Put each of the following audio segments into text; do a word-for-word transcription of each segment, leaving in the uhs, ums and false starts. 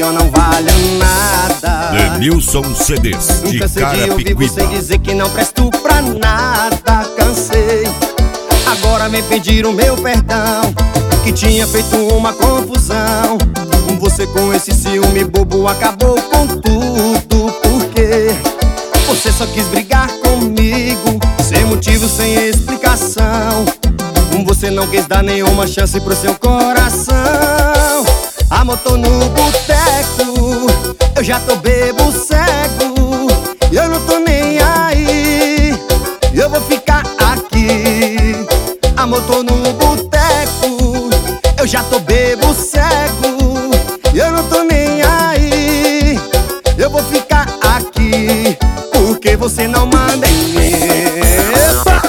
eu não valho nada. Denilson C Ds de Cansei de ouvir você Carapicuíba. dizer que não presto pra nada. Cansei, agora me pedir o meu perdão, que tinha feito uma confusão. Você com esse ciúme bobo acabou com tudo. Porque você só quis brigar comigo, sem motivo, sem explicação. Você não quis dar nenhuma chance pro seu coração. Amor, tô no boteco, eu já tô bebo cego, e eu não tô nem aí, eu vou ficar aqui. Amor, tô no boteco, eu já tô bebo cego, e eu não tô nem aí, eu vou ficar aqui, porque você não manda em mim. Epa!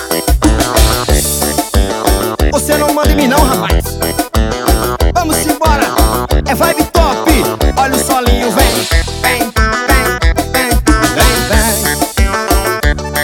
Você não manda em mim não, rapaz. Vamos embora, é vibe top. Olha o solinho, vem, vem, vem, vem, vem,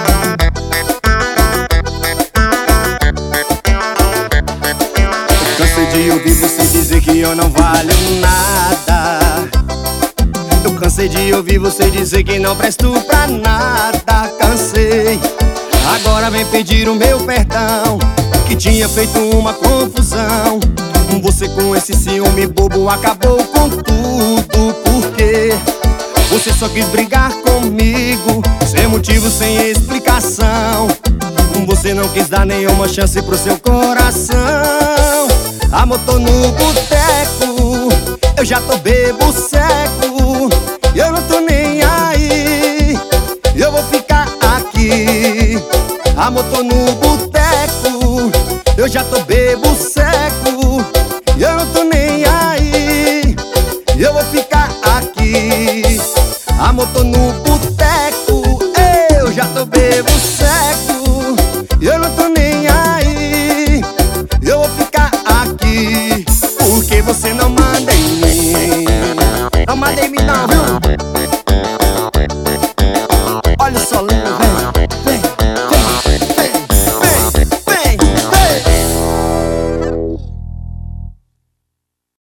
vem. Cansei de ouvir você dizer que eu não valho nada. Eu cansei de ouvir você dizer que não presto pra nada. Cansei, agora vem pedir o meu perdão, que tinha feito uma confusão. Você com esse ciúme bobo acabou com tudo. Porque você só quis brigar comigo, sem motivo, sem explicação. Você não quis dar nenhuma chance pro seu coração. Amor, tô no boteco, eu já tô bebo cego, eu não tô nem aí, eu vou ficar aqui. Amor, tô no boteco, eu já tô bebo cego, eu não tô nem aí, eu vou ficar aqui. Amor, tô no boteco, eu já tô bebo cego.